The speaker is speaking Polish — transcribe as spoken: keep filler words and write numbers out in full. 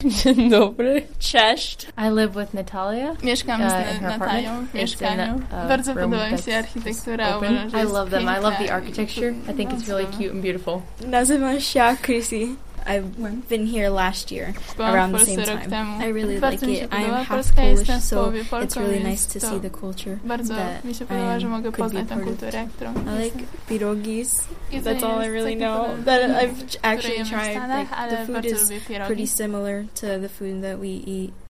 Dzień dobry. Cześć. I live with Natalia. Mieszkam uh, z Natalią w mieszkaniu. A, Bardzo room podoba mi that's się architektura. open. Uważam, że I jest love them. I love the piękna architecture. I think it's really cute and beautiful. Nazywam się Chrissy. I've been here last year, Byłam w around the Polsce same rok time. temu. I really Bardzo like mi się it. podoba. I'm half Polska jest Polish, na so połowie it's Polką, really więc nice to to see the culture. Bardzo that mi się I podoba, że am- mogę could be poznać tą part of. kulturę, którą I like pierogis. Jedzenie That's all I jest really takie know. podobne, That które I've actually jemy w tried. Stanach, Like, ale the food bardzo is lubię pierogi. pretty similar to the food that we eat